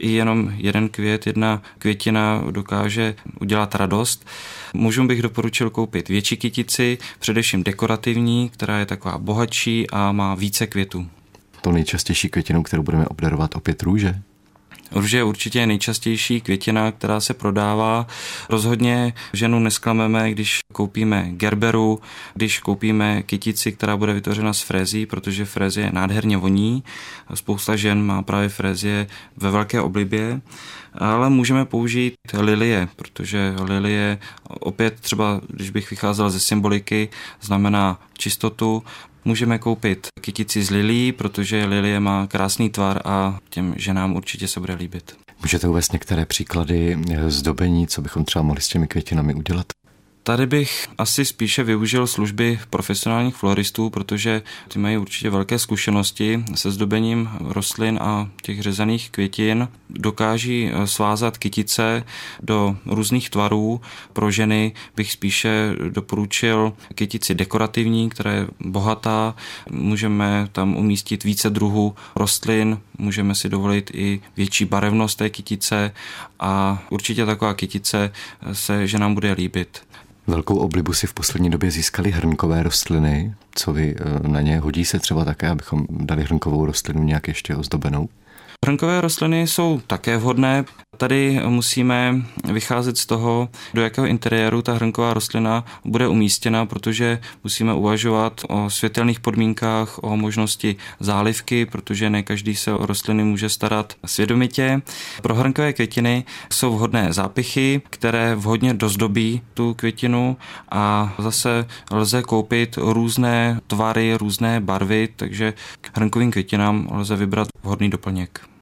I jenom jeden květ, jedna květina dokáže udělat radost. Mužům bych doporučil koupit větší kytici, především dekorativní, která je taková bohatší a má více květů. To nejčastější květinou, kterou budeme obdarovat, opět růže? Růže je určitě nejčastější květina, která se prodává. Rozhodně ženu nesklameme, když koupíme gerberu, když koupíme kytici, která bude vytvořena z frézí, protože frézie nádherně voní. Spousta žen má právě frézie ve velké oblibě. Ale můžeme použít lilie, protože lilie opět třeba, když bych vycházel ze symboliky, znamená čistotu. Můžeme koupit kytici z lilí, protože lilie má krásný tvar a těm ženám určitě se bude líbit. Můžete uvést některé příklady zdobení, co bychom třeba mohli s těmi květinami udělat? Tady bych asi spíše využil služby profesionálních floristů, protože ty mají určitě velké zkušenosti se zdobením rostlin a těch řezaných květin. Dokáží svázat kytice do různých tvarů. Pro ženy bych spíše doporučil kytici dekorativní, která je bohatá. Můžeme tam umístit více druhů rostlin, můžeme si dovolit i větší barevnost té kytice a určitě taková kytice se ženám bude líbit. Velkou oblibu si v poslední době získaly hrnkové rostliny. Co vy na ně? Hodí se třeba také, abychom dali hrnkovou rostlinu nějak ještě ozdobenou? Hrnkové rostliny jsou také vhodné. Tady musíme vycházet z toho, do jakého interiéru ta hrnková rostlina bude umístěna, protože musíme uvažovat o světelných podmínkách, o možnosti zálivky, protože ne každý se o rostliny může starat svědomitě. Pro hrnkové květiny jsou vhodné zápichy, které vhodně dozdobí tu květinu a zase lze koupit různé tvary, různé barvy, takže k hrnkovým květinám lze vybrat vhodný doplněk.